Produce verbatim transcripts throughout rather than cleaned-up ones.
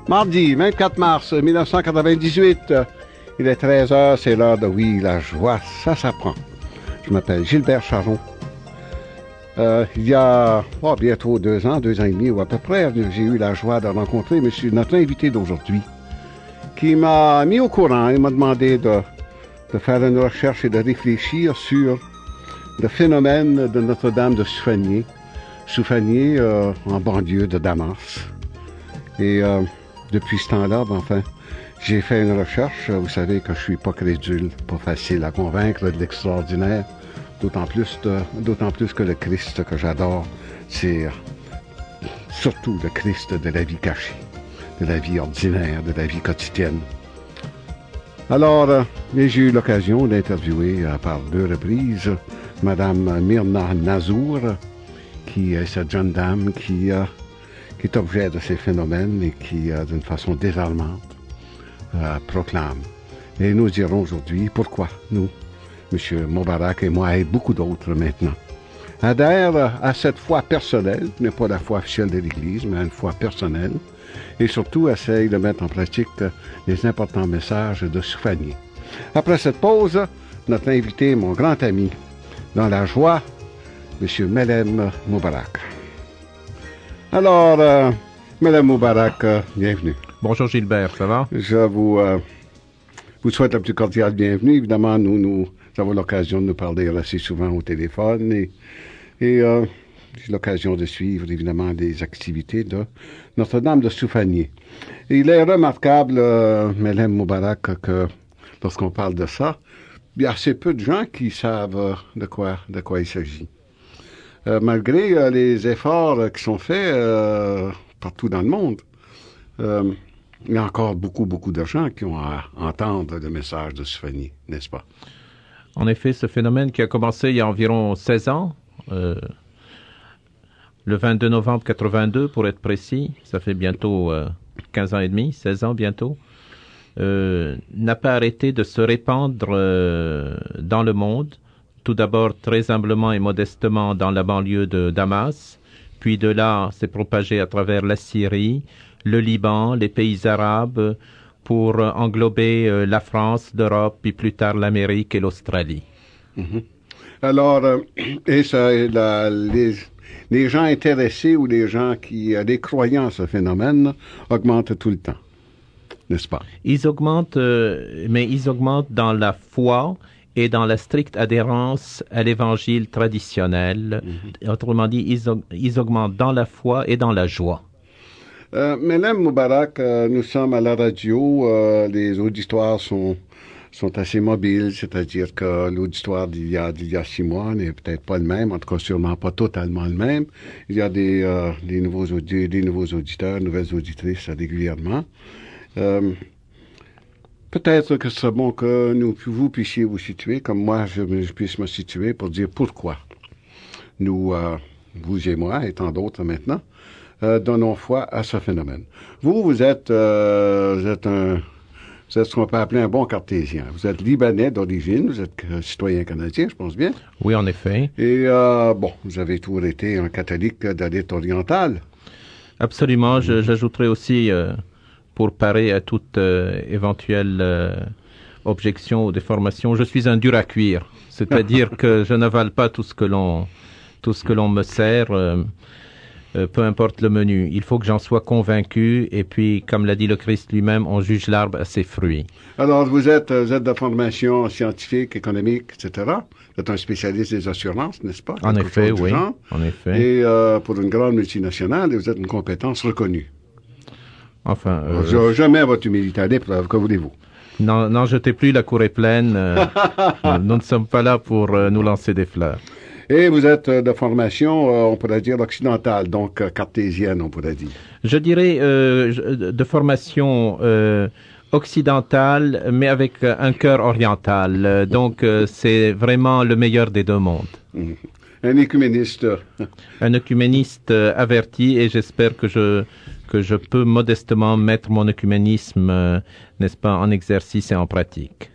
Mardi vingt-quatre mars mille neuf cent quatre-vingt-dix-huit, il est treize heures, c'est l'heure de Oui, la joie, ça s'apprend. Je m'appelle Gilbert Charron. Euh, il y a oh, bientôt deux ans, deux ans et demi ou à peu près, j'ai eu la joie de rencontrer monsieur, notre invité d'aujourd'hui, qui m'a mis au courant et m'a demandé de, de faire une recherche et de réfléchir sur le phénomène de Notre-Dame de Soufanié, Soufanié euh, en banlieue de Damas. Et euh, depuis ce temps-là, ben, enfin, j'ai fait une recherche. Vous savez que je suis pas crédule, pas facile à convaincre de l'extraordinaire. D'autant plus, de, d'autant plus que le Christ que j'adore, c'est surtout le Christ de la vie cachée, de la vie ordinaire, de la vie quotidienne. Alors, euh, j'ai eu l'occasion d'interviewer euh, par deux reprises Madame Myrna Nazour, qui est cette jeune dame qui, euh, qui est objet de ces phénomènes et qui, euh, d'une façon désarmante, euh, proclame. Et nous dirons aujourd'hui pourquoi nous, M. Moubarak et moi et beaucoup d'autres maintenant, adhèrent à cette foi personnelle, qui n'est pas la foi officielle de l'Église, mais à une foi personnelle, et surtout essayent de mettre en pratique les importants messages de Soufanié. Après cette pause, notre invité, mon grand ami, dans la joie, M. Melhem Moubarak. Alors, euh, Melhem Moubarak, euh, bienvenue. Bonjour Gilbert, ça va? Je vous, euh, vous souhaite la plus cordiale bienvenue. Évidemment, nous, nous avons l'occasion de nous parler assez souvent au téléphone et, et euh, j'ai l'occasion de suivre, évidemment, les activités de Notre-Dame de Soufanié. Il est remarquable, euh, Melhem Moubarak, que lorsqu'on parle de ça, il y a assez peu de gens qui savent euh, de quoi, de quoi il s'agit. Euh, malgré euh, les efforts euh, qui sont faits euh, partout dans le monde, euh, il y a encore beaucoup, beaucoup de gens qui ont à entendre le message de Soufanié, n'est-ce pas? En effet, ce phénomène qui a commencé il y a environ seize ans, euh, le vingt-deux novembre quatre-vingt-deux pour être précis, ça fait bientôt euh, quinze ans et demi, seize ans bientôt, euh, n'a pas arrêté de se répandre euh, dans le monde, tout d'abord très humblement et modestement dans la banlieue de Damas, puis de là s'est propagé à travers la Syrie, le Liban, les pays arabes, pour englober euh, la France, l'Europe, puis plus tard l'Amérique et l'Australie. Mm-hmm. Alors, euh, et ça, la, les, les gens intéressés ou les gens qui, euh, les croyants à ce phénomène augmentent tout le temps, n'est-ce pas? Ils augmentent, euh, mais ils augmentent dans la foi et dans la stricte adhérence à l'évangile traditionnel. Mm-hmm. Autrement dit, ils, aug- ils augmentent dans la foi et dans la joie. Euh, Melhem Moubarak, euh, nous sommes à la radio, euh, les auditoires sont, sont assez mobiles, c'est-à-dire que l'auditoire d'il y a, d'il y a six mois n'est peut-être pas le même, en tout cas sûrement pas totalement le même. Il y a des, euh, des, nouveaux, audi- des nouveaux auditeurs, nouvelles auditrices régulièrement. Euh, peut-être que ce serait bon que nous, vous puissiez vous situer, comme moi je, je puisse me situer pour dire pourquoi nous, euh, vous et moi, et tant d'autres maintenant, Euh, donnons foi à ce phénomène. Vous, vous êtes, euh, vous êtes un, vous êtes ce qu'on peut appeler un bon cartésien. Vous êtes libanais d'origine, vous êtes euh, citoyen canadien, je pense bien. Oui, en effet. Et, euh, bon, vous avez toujours été un catholique d'élite orientale. Absolument. Je, j'ajouterai aussi, euh, pour parer à toute euh, éventuelle euh, objection ou déformation, je suis un dur à cuire. C'est-à-dire que je n'avale pas tout ce que l'on, tout ce que l'on me sert. Euh, Euh, peu importe le menu, il faut que j'en sois convaincu, et puis, comme l'a dit le Christ lui-même, on juge l'arbre à ses fruits. Alors, vous êtes, vous êtes de formation scientifique, économique, et cetera. Vous êtes un spécialiste des assurances, n'est-ce pas? En effet, oui, en effet. Et euh, pour une grande multinationale, vous êtes une compétence reconnue. Enfin... Euh, Jamais votre humilité à l'épreuve, que voulez-vous? Non, n'en jetez plus, la cour est pleine. Euh, nous ne sommes pas là pour euh, nous lancer des fleurs. Et vous êtes de formation, euh, on pourrait dire, occidentale, donc euh, cartésienne, on pourrait dire. Je dirais euh, de formation euh, occidentale, mais avec un cœur oriental. Donc, euh, c'est vraiment le meilleur des deux mondes. Mmh. Un écuméniste. Un écuméniste euh, averti, et j'espère que je, que je peux modestement mettre mon écuménisme, euh, n'est-ce pas, en exercice et en pratique.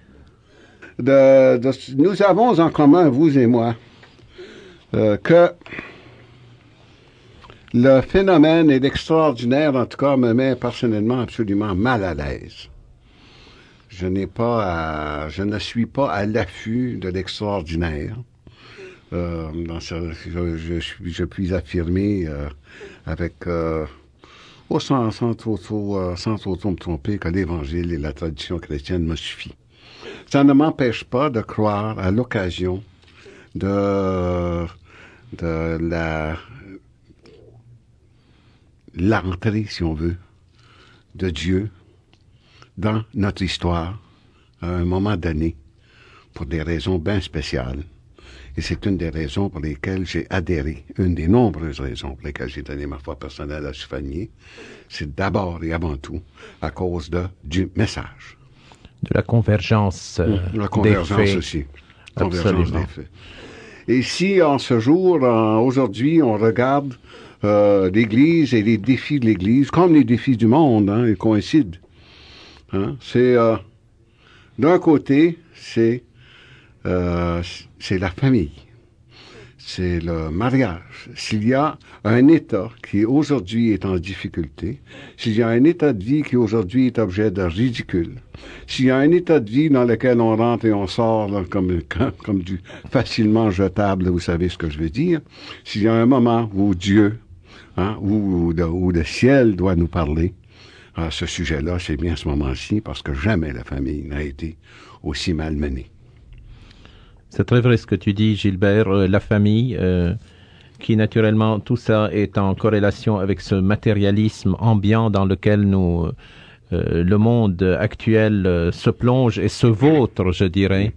De, de, nous avons en commun, vous et moi, Euh, que Le phénomène et l'extraordinaire, en tout cas, me met personnellement absolument mal à l'aise. Je n'ai pas à, je ne suis pas à l'affût de l'extraordinaire. Euh, dans ce, je, je, suis, je puis affirmer euh, avec, euh, oh, sans, sans, trop, trop, euh, sans trop, trop me tromper, que l'Évangile et la tradition chrétienne me suffit. Ça ne m'empêche pas de croire à l'occasion de, de la l'entrée, si on veut, de Dieu dans notre histoire à un moment donné pour des raisons bien spéciales. Et c'est une des raisons pour lesquelles j'ai adhéré, une des nombreuses raisons pour lesquelles j'ai donné ma foi personnelle à Soufanier. C'est d'abord et avant tout à cause de, du message. De la convergence euh, La convergence des faits. aussi. Convergence Absolument. des faits. Et si en ce jour, en, aujourd'hui, on regarde euh, l'Église et les défis de l'Église, comme les défis du monde, hein, ils coïncident. Hein, c'est, euh, d'un côté, c'est, euh, c'est la famille. C'est le mariage. S'il y a un État qui aujourd'hui est en difficulté, s'il y a un état de vie qui aujourd'hui est objet de ridicule, s'il y a un état de vie dans lequel on rentre et on sort là, comme, comme du facilement jetable, vous savez ce que je veux dire, s'il y a un moment où Dieu, hein, où, où, le, où le ciel doit nous parler, à ce sujet-là, c'est bien ce moment-ci, parce que jamais la famille n'a été aussi mal menée. C'est très vrai ce que tu dis, Gilbert. Euh, la famille, euh, qui naturellement, tout ça est en corrélation avec ce matérialisme ambiant dans lequel nous, euh, le monde actuel euh, se plonge et se vautre, je dirais.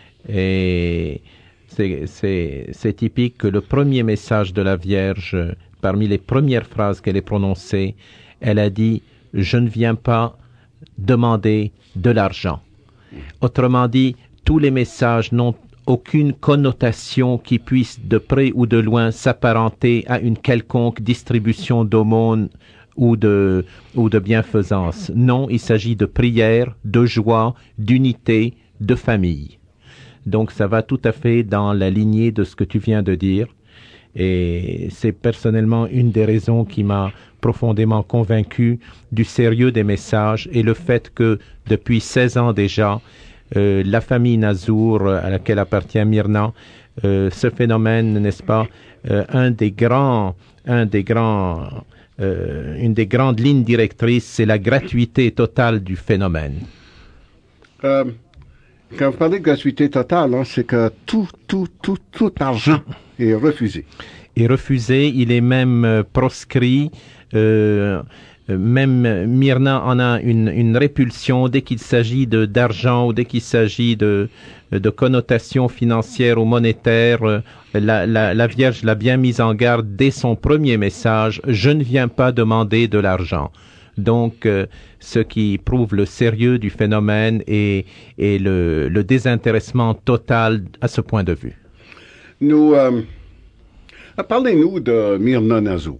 Et c'est, c'est, c'est typique que le premier message de la Vierge, parmi les premières phrases qu'elle ait prononcées, elle a dit « Je ne viens pas demander de l'argent ». Autrement dit, tous les messages n'ont aucune connotation qui puisse de près ou de loin s'apparenter à une quelconque distribution d'aumône ou de, ou de bienfaisance. Non, il s'agit de prière, de joie, d'unité, de famille. Donc ça va tout à fait dans la lignée de ce que tu viens de dire. Et c'est personnellement une des raisons qui m'a profondément convaincu du sérieux des messages et le fait que depuis seize ans déjà, Euh, la famille Nazour à laquelle appartient Myrna, euh, ce phénomène, n'est-ce pas, euh, un des grands, un des grands, euh, une des grandes lignes directrices, c'est la gratuité totale du phénomène. Euh, quand vous parlez de gratuité totale, hein, c'est que tout, tout, tout, tout argent est refusé. Est refusé, il est même euh, proscrit. Euh, Même Myrna en a une, une répulsion dès qu'il s'agit de, d'argent ou dès qu'il s'agit de, de connotations financières ou monétaires. La, la, la Vierge l'a bien mise en garde dès son premier message. Je ne viens pas demander de l'argent. Donc, euh, ce qui prouve le sérieux du phénomène et, et le, le désintéressement total à ce point de vue. Nous, euh, parlez-nous de Myrna Nazour.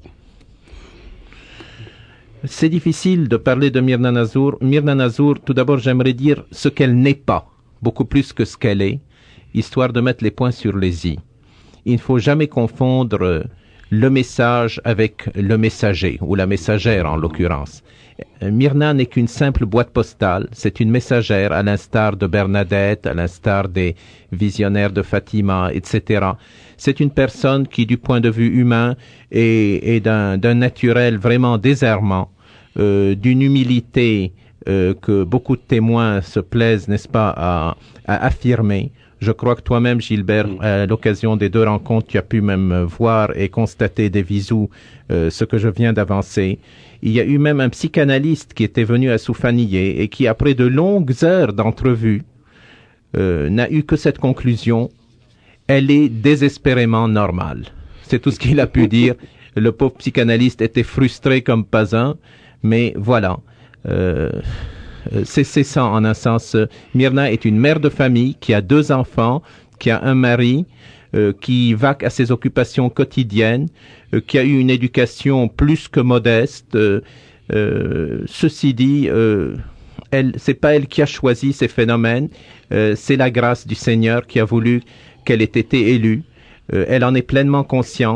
C'est difficile de parler de Myrna Nazour. Myrna Nazour, tout d'abord, j'aimerais dire ce qu'elle n'est pas, beaucoup plus que ce qu'elle est, histoire de mettre les points sur les i. Il ne faut jamais confondre le message avec le messager, ou la messagère en l'occurrence. Myrna n'est qu'une simple boîte postale, c'est une messagère à l'instar de Bernadette, à l'instar des visionnaires de Fatima, et cetera. C'est une personne qui, du point de vue humain, est, est d'un, d'un naturel vraiment désarmant, euh, d'une humilité euh, que beaucoup de témoins se plaisent, n'est-ce pas, à, à affirmer. Je crois que toi-même, Gilbert, à l'occasion des deux rencontres, tu as pu même voir et constater des visous euh, ce que je viens d'avancer. Il y a eu même un psychanalyste qui était venu à Soufanié et qui, après de longues heures d'entrevue, euh, n'a eu que cette conclusion: elle est désespérément normale. C'est tout ce qu'il a pu dire. Le pauvre psychanalyste était frustré comme pas un, mais voilà. Euh, c'est, c'est ça en un sens. Myrna est une mère de famille qui a deux enfants, qui a un mari, euh, qui vaque à ses occupations quotidiennes, euh, qui a eu une éducation plus que modeste. Euh, euh, ceci dit, euh, elle, c'est pas elle qui a choisi ces phénomènes, euh, c'est la grâce du Seigneur qui a voulu qu'elle ait été élue. Euh, elle en est pleinement consciente.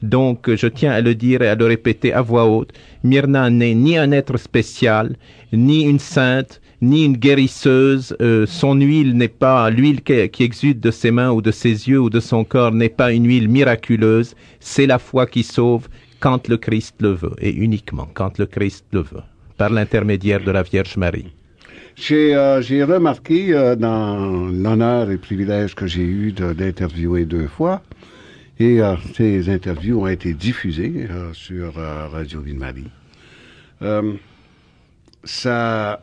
Donc, je tiens à le dire et à le répéter à voix haute. Myrna n'est ni un être spécial, ni une sainte, ni une guérisseuse. Euh, son huile n'est pas, l'huile qui, qui exude de ses mains ou de ses yeux ou de son corps n'est pas une huile miraculeuse. C'est la foi qui sauve quand le Christ le veut, et uniquement quand le Christ le veut, par l'intermédiaire de la Vierge Marie. J'ai, euh, j'ai remarqué euh, dans l'honneur et le privilège que j'ai eu de, d'interviewer deux fois, et euh, ces interviews ont été diffusées euh, sur euh, Radio Ville-Marie. Euh, ça,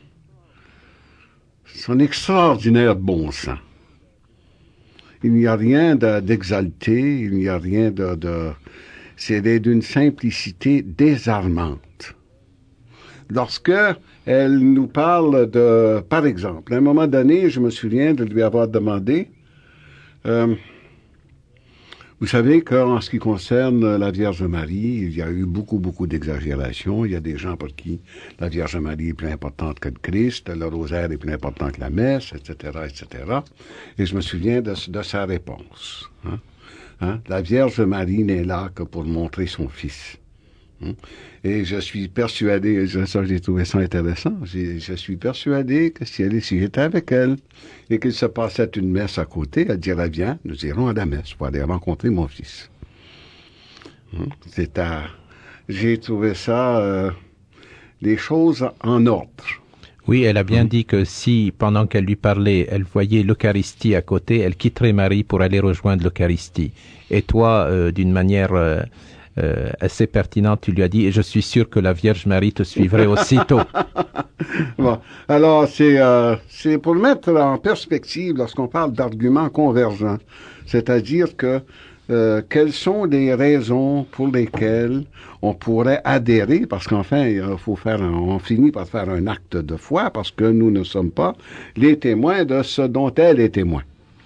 son extraordinaire bon sens. Il n'y a rien de, d'exalté, il n'y a rien de, de c'est d'une simplicité désarmante. Lorsque elle nous parle de, par exemple, à un moment donné, je me souviens de lui avoir demandé, euh, vous savez qu'en ce qui concerne la Vierge Marie, il y a eu beaucoup, beaucoup d'exagérations. Il y a des gens pour qui la Vierge Marie est plus importante que le Christ, le rosaire est plus important que la messe, et cetera, et cetera. Et je me souviens de, de sa réponse. Hein? Hein? La Vierge Marie n'est là que pour montrer son Fils. Et je suis persuadé, ça j'ai trouvé ça intéressant, j'ai, je suis persuadé que si, elle, si j'étais avec elle et qu'il se passait une messe à côté, elle dirait bien, nous irons à la messe pour aller rencontrer mon fils. C'est à, j'ai trouvé ça, euh, les choses en ordre. Oui, elle a bien hum. dit que si, pendant qu'elle lui parlait, elle voyait l'Eucharistie à côté, elle quitterait Marie pour aller rejoindre l'Eucharistie. Et toi, euh, d'une manière... Euh, Euh, assez pertinente, tu lui as dit, et je suis sûr que la Vierge Marie te suivrait aussitôt. Bon, alors c'est euh, c'est pour mettre en perspective lorsqu'on parle d'arguments convergents, c'est-à-dire que euh, quelles sont les raisons pour lesquelles on pourrait adhérer, parce qu'enfin, il faut faire, un, on finit par faire un acte de foi, parce que nous ne sommes pas les témoins de ce dont elle est témoin.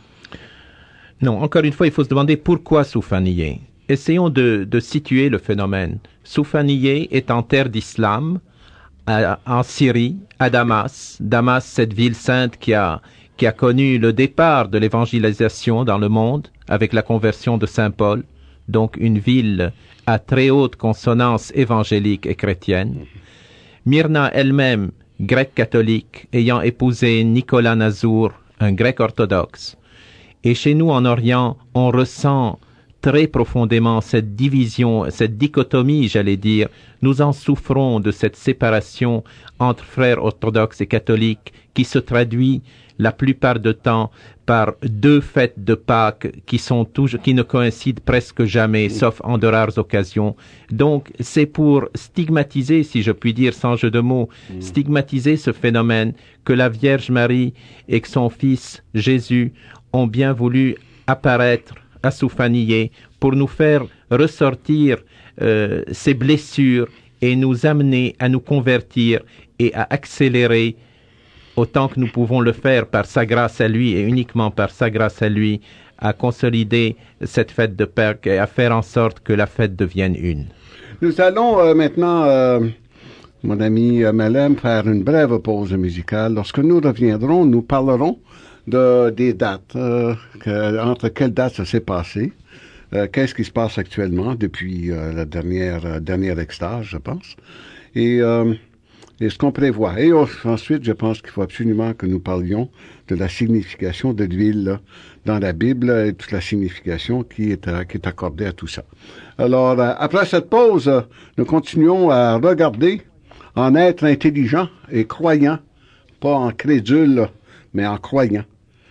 Non, encore une fois, il faut se demander pourquoi Soufanié. Essayons de, de situer le phénomène. Soufanié est en terre d'islam, à, en Syrie, à Damas. Damas, cette ville sainte qui a, qui a connu le départ de l'évangélisation dans le monde avec la conversion de Saint Paul. Donc une ville à très haute consonance évangélique et chrétienne. Myrna elle-même, grecque catholique, ayant épousé Nicolas Nazour, un grec orthodoxe. Et chez nous en Orient, on ressent très profondément cette division, cette dichotomie, j'allais dire. Nous en souffrons de cette séparation entre frères orthodoxes et catholiques qui se traduit la plupart du temps par deux fêtes de Pâques qui sont toujours, qui ne coïncident presque jamais, sauf en de rares occasions. Donc, c'est pour stigmatiser, si je puis dire sans jeu de mots, stigmatiser ce phénomène que la Vierge Marie et que son Fils Jésus ont bien voulu apparaître à Soufanié pour nous faire ressortir euh, ces blessures et nous amener à nous convertir et à accélérer autant que nous pouvons le faire par sa grâce à lui et uniquement par sa grâce à lui à consolider cette fête de Pâques et à faire en sorte que la fête devienne une. Nous allons euh, maintenant, euh, mon ami euh, Malem, faire une brève pause musicale. Lorsque nous reviendrons, nous parlerons de, des dates, euh, que, entre quelles dates ça s'est passé, euh, qu'est-ce qui se passe actuellement depuis euh, la dernière, euh, dernière extase, je pense, et, euh, et ce qu'on prévoit. Et oh, ensuite, je pense qu'il faut absolument que nous parlions de la signification de l'huile là, dans la Bible et toute la signification qui est, euh, qui est accordée à tout ça. Alors, euh, après cette pause, euh, nous continuons à regarder en être intelligent et croyant, pas en crédule, mais en croyant.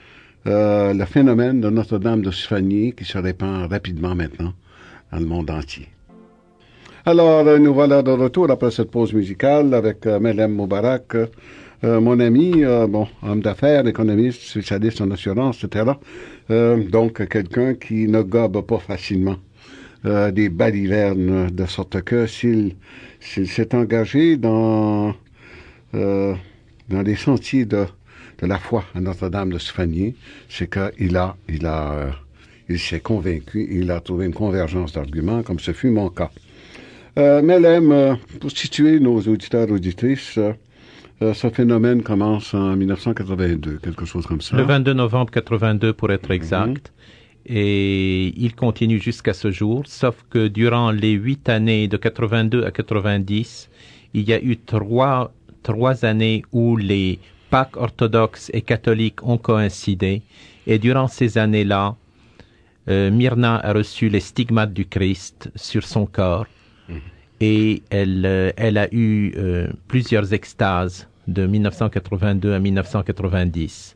Euh, le phénomène de Notre-Dame de Soufanié qui se répand rapidement maintenant dans le monde entier. Alors, euh, nous voilà de retour après cette pause musicale avec euh, Malem Moubarak, euh, mon ami, euh, bon, homme d'affaires, économiste, spécialiste en assurance, et cetera. Euh, donc, quelqu'un qui ne gobe pas facilement euh, des balivernes, de sorte que s'il, s'il s'est engagé dans, euh, dans les sentiers de de la foi à Notre-Dame de Soufanié, c'est qu'il a, il a, euh, il s'est convaincu, il a trouvé une convergence d'arguments, comme ce fut mon cas. Euh, Malem, euh, pour situer nos auditeurs et auditrices, euh, euh, ce phénomène commence en dix-neuf cent quatre-vingt-deux, quelque chose comme ça. Le vingt-deux novembre quatre-vingt-deux, pour être exact. Mm-hmm. et il continue jusqu'à ce jour, sauf que durant les huit années de quatre-vingt-deux à quatre-vingt-dix, il y a eu trois, trois années où les Pâques orthodoxes et catholiques ont coïncidé, et durant ces années-là, euh, Myrna a reçu les stigmates du Christ sur son corps, mmh. et elle, euh, elle a eu euh, plusieurs extases de mille neuf cent quatre-vingt-deux à mille neuf cent quatre-vingt-dix.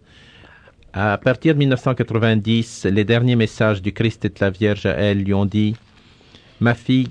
À partir de mille neuf cent quatre-vingt-dix, les derniers messages du Christ et de la Vierge à elle lui ont dit « Ma fille,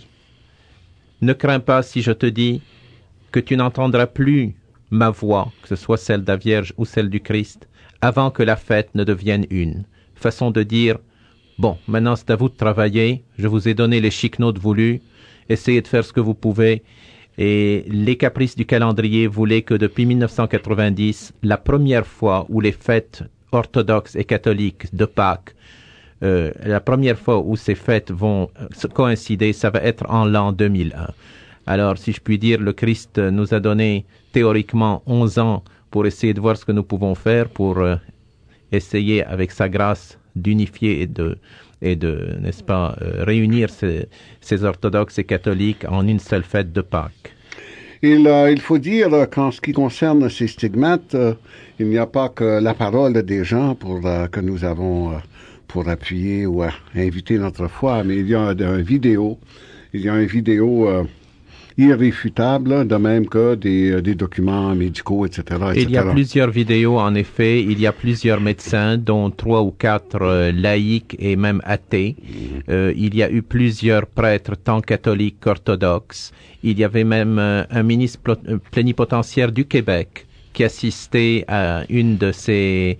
ne crains pas si je te dis que tu n'entendras plus ma voix, que ce soit celle de la Vierge ou celle du Christ, avant que la fête ne devienne une. » Façon de dire « Bon, maintenant c'est à vous de travailler, je vous ai donné les chiquenotes voulus, essayez de faire ce que vous pouvez. » Et les caprices du calendrier voulaient que depuis mille neuf cent quatre-vingt-dix, la première fois où les fêtes orthodoxes et catholiques de Pâques, euh, la première fois où ces fêtes vont coïncider, ça va être en l'an deux mille un. Alors, si je puis dire, le Christ nous a donné théoriquement onze ans pour essayer de voir ce que nous pouvons faire, pour euh, essayer avec sa grâce d'unifier et de, et de, n'est-ce pas, euh, réunir ces, ces orthodoxes et catholiques en une seule fête de Pâques. Il, euh, il faut dire qu'en ce qui concerne ces stigmates, euh, il n'y a pas que la parole des gens pour, euh, que nous avons euh, pour appuyer ou euh, inviter notre foi, mais il y a un, un vidéo, il y a une vidéo euh, irréfutable, de même que des, des documents médicaux, et cetera, et cetera. Il y a plusieurs vidéos, en effet. Il y a plusieurs médecins, dont trois ou quatre euh, laïcs et même athées. Mmh. Euh, il y a eu plusieurs prêtres, tant catholiques qu'orthodoxes. Il y avait même euh, un ministre plénipotentiaire du Québec qui assistait à une de ces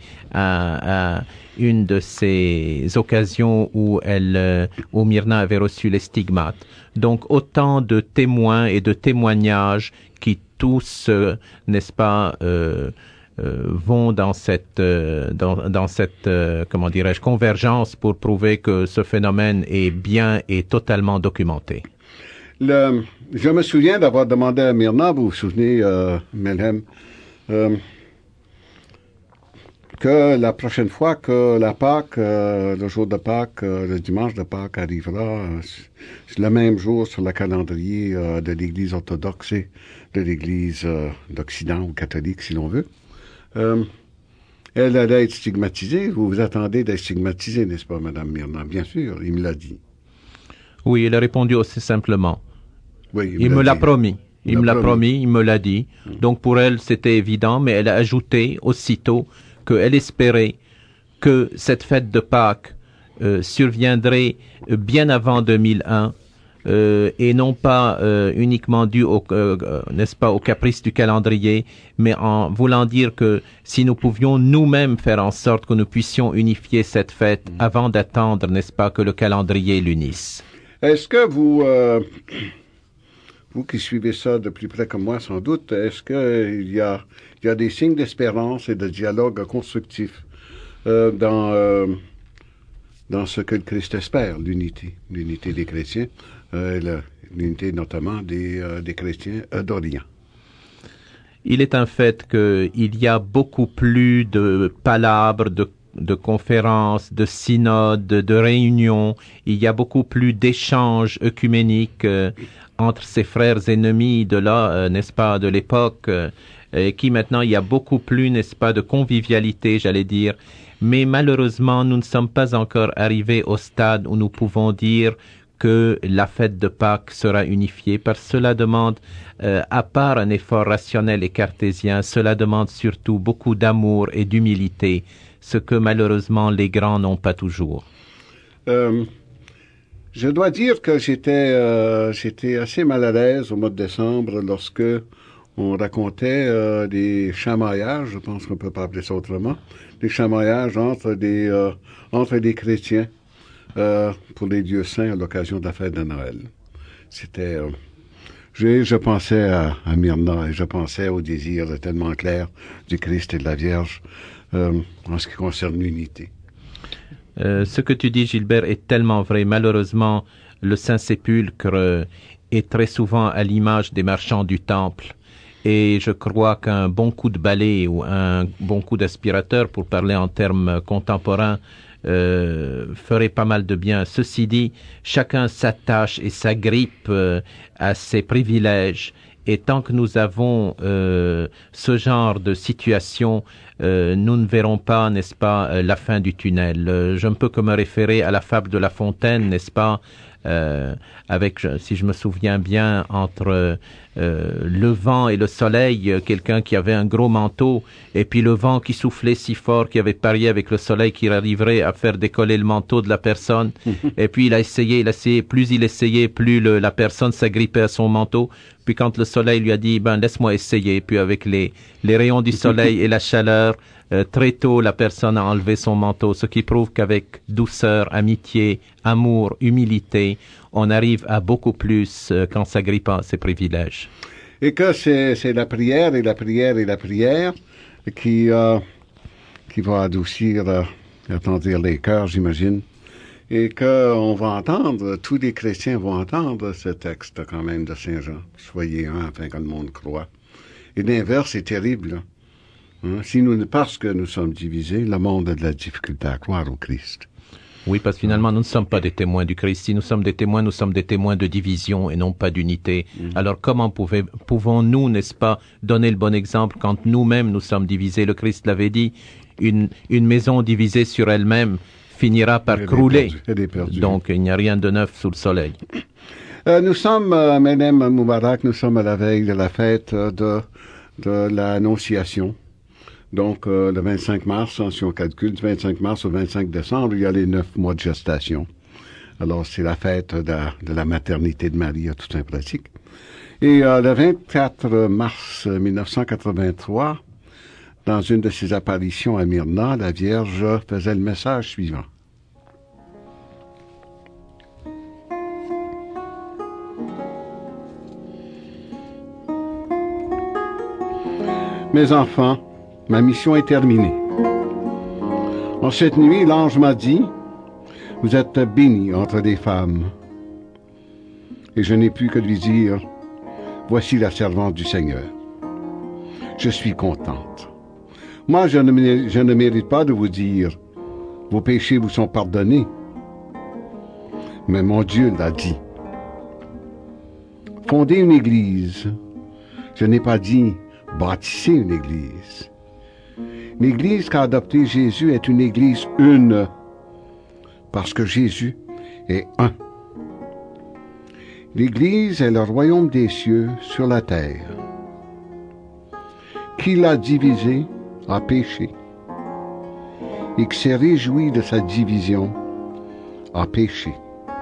à, à une de ces occasions où elle euh, où Myrna avait reçu les stigmates. Donc autant de témoins et de témoignages qui tous, euh, n'est-ce pas, euh, euh, vont dans cette euh, dans dans cette euh, comment dirais-je convergence pour prouver que ce phénomène est bien et totalement documenté. Le, je me souviens d'avoir demandé à Myrna, vous vous souvenez, euh, Melhem, euh, que la prochaine fois que la Pâque, euh, le jour de Pâques, euh, le dimanche de Pâques arrivera, euh, c'est le même jour sur le calendrier euh, de l'Église orthodoxe et de l'Église euh, d'Occident ou catholique, si l'on veut. Euh, elle allait être stigmatisée. Vous vous attendez d'être stigmatisée, n'est-ce pas, Madame Myrna? Bien sûr, il me l'a dit. Oui, il a répondu aussi simplement. Oui, il, il me l'a promis. Il, il me l'a promis. promis, il me l'a dit. Mmh. Donc pour elle, c'était évident, mais elle a ajouté aussitôt qu'elle espérait que cette fête de Pâques euh, surviendrait bien avant deux mille un euh, et non pas euh, uniquement due au, euh, n'est-ce pas, au caprice du calendrier, mais en voulant dire que si nous pouvions nous-mêmes faire en sorte que nous puissions unifier cette fête mmh. avant d'attendre, n'est-ce pas, que le calendrier l'unisse. Est-ce que vous... Euh... Vous qui suivez ça de plus près que moi, sans doute, est-ce qu'il y a, il y a des signes d'espérance et de dialogue constructif euh, dans, euh, dans ce que le Christ espère, l'unité, l'unité des chrétiens, euh, la, l'unité notamment des, euh, des chrétiens euh, d'Orient? Il est un fait qu'il y a beaucoup plus de palabres, de de conférences, de synodes, de, de réunions. Il y a beaucoup plus d'échanges œcuméniques euh, entre ces frères ennemis de là, euh, n'est-ce pas, de l'époque, euh, qui maintenant, il y a beaucoup plus, n'est-ce pas, de convivialité, j'allais dire. Mais malheureusement, nous ne sommes pas encore arrivés au stade où nous pouvons dire que la fête de Pâques sera unifiée, parce que cela demande, euh, à part un effort rationnel et cartésien, cela demande surtout beaucoup d'amour et d'humilité, ce que malheureusement les grands n'ont pas toujours. Euh, je dois dire que j'étais, euh, j'étais assez mal à l'aise au mois de décembre lorsque on racontait euh, des chamaillages, je pense qu'on ne peut pas appeler ça autrement, des chamaillages entre des, euh, entre des chrétiens euh, pour les dieux saints à l'occasion de la fête de Noël. C'était... Euh, je, je pensais à, à Myrna et je pensais au désir tellement clair du Christ et de la Vierge Euh, en ce qui concerne l'unité. Euh, ce que tu dis, Gilbert, est tellement vrai. Malheureusement, le Saint-Sépulcre est très souvent à l'image des marchands du temple. Et je crois qu'un bon coup de balai ou un bon coup d'aspirateur, pour parler en termes contemporains, euh, ferait pas mal de bien. Ceci dit, chacun s'attache et s'agrippe euh, à ses privilèges. Et tant que nous avons euh, ce genre de situation, euh, nous ne verrons pas, n'est-ce pas, euh, la fin du tunnel. Euh, je ne peux que me référer à la fable de La Fontaine, n'est-ce pas, euh, avec, si je me souviens bien, entre euh, le vent et le soleil, quelqu'un qui avait un gros manteau, et puis le vent qui soufflait si fort qu'il avait parié avec le soleil qu'il arriverait à faire décoller le manteau de la personne. Et puis il a essayé, il a essayé, plus il essayait, plus le, la personne s'agrippait à son manteau. Puis quand le soleil lui a dit, ben laisse-moi essayer, puis avec les, les rayons du soleil et la chaleur, euh, très tôt la personne a enlevé son manteau, ce qui prouve qu'avec douceur, amitié, amour, humilité, on arrive à beaucoup plus euh, qu'en s'agrippant à ses privilèges. Et que c'est, c'est la prière et la prière et la prière qui, euh, qui va adoucir, euh, attendrir les cœurs, j'imagine. Et qu'on va entendre, tous les chrétiens vont entendre ce texte quand même de Saint Jean. Soyez un afin que le monde croit. Et l'inverse est terrible. Hein? Si nous, parce que nous sommes divisés, le monde a de la difficulté à croire au Christ. Oui, parce que finalement, nous ne sommes pas des témoins du Christ. Si nous sommes des témoins, nous sommes des témoins de division et non pas d'unité. Mmh. Alors comment pouvez, pouvons-nous, n'est-ce pas, donner le bon exemple quand nous-mêmes nous sommes divisés? Le Christ l'avait dit, une, une maison divisée sur elle-même finira par elle crouler. Est elle est perdue. Donc, il n'y a rien de neuf sous le soleil. Euh, nous sommes, euh, Madame Moubarak, nous sommes à la veille de la fête de, de l'Annonciation. Donc, euh, le vingt-cinq mars, hein, si on calcule, du vingt-cinq mars au vingt-cinq décembre, il y a les neuf mois de gestation. Alors, c'est la fête de, de la maternité de Marie, à tout un pratique. Et euh, le vingt-quatre mars mille neuf cent quatre-vingt-trois, dans une de ses apparitions à Myrna, la Vierge faisait le message suivant. Mes enfants, ma mission est terminée. En cette nuit, l'ange m'a dit, vous êtes bénis entre les femmes. Et je n'ai pu que lui dire, voici la servante du Seigneur. Je suis contente. Moi, je ne, je ne mérite pas de vous dire, vos péchés vous sont pardonnés. Mais mon Dieu l'a dit. Fondez une église. Je n'ai pas dit bâtissez une église. L'église qu'a adoptée Jésus est une église une, parce que Jésus est un. L'église est le royaume des cieux sur la terre. Qui l'a divisé a péché, et qui s'est réjoui de sa division a péché.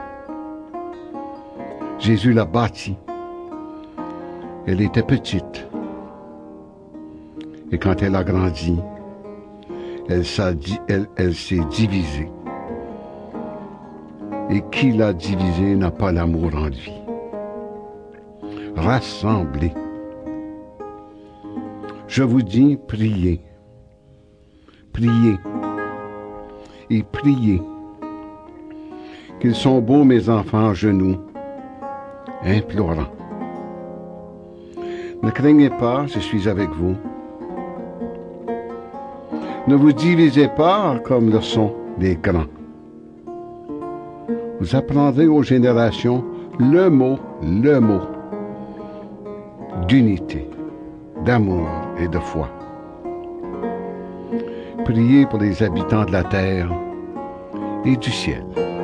Jésus l'a bâtie. Elle était petite. Et quand elle a grandi, elle, elle, elle s'est divisée. Et qui l'a divisée n'a pas l'amour en lui. Rassemblez. Je vous dis, priez. Priez. Et priez. Qu'ils sont beaux, mes enfants, à genoux, implorant. Ne craignez pas, je suis avec vous. Ne vous divisez pas comme le sont les grands. Vous apprendrez aux générations le mot, le mot d'unité, d'amour et de foi. Priez pour les habitants de la terre et du ciel.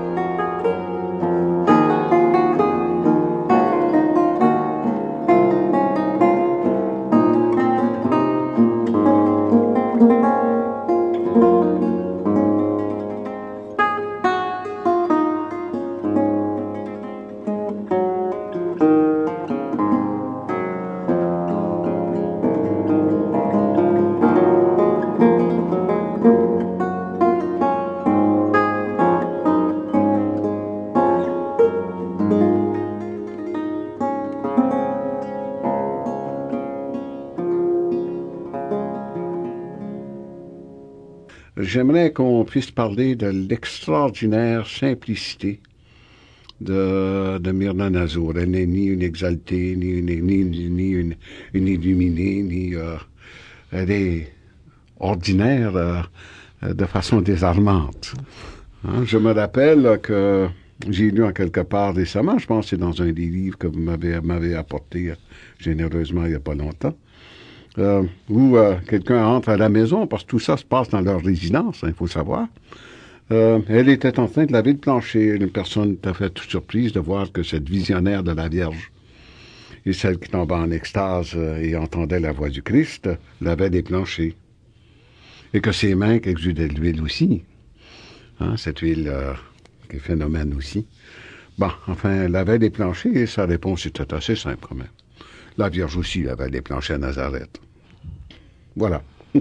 J'aimerais qu'on puisse parler de l'extraordinaire simplicité de, de Myrna Nazour. Elle n'est ni une exaltée, ni une, ni, ni une, une illuminée, ni... Euh, elle est ordinaire, euh, euh, de façon désarmante. Hein, je me rappelle que j'ai lu en quelque part récemment, je pense que c'est dans un des livres que vous m'avez, m'avez apporté généreusement il n'y a pas longtemps, euh, où euh, quelqu'un entre à la maison, parce que tout ça se passe dans leur résidence, il hein, faut savoir. Euh, elle était en train de laver le plancher. Une personne tout à fait surprise de voir que cette visionnaire de la Vierge et celle qui tombait en extase euh, et entendait la voix du Christ lavait des planchers. Et que ses mains qui exudaient de l'huile aussi. Hein, cette huile euh, qui est phénomène aussi. Bon, enfin, elle lavait des planchers et sa réponse était assez simple quand même. La Vierge aussi lavait des planchers à Nazareth. Voilà.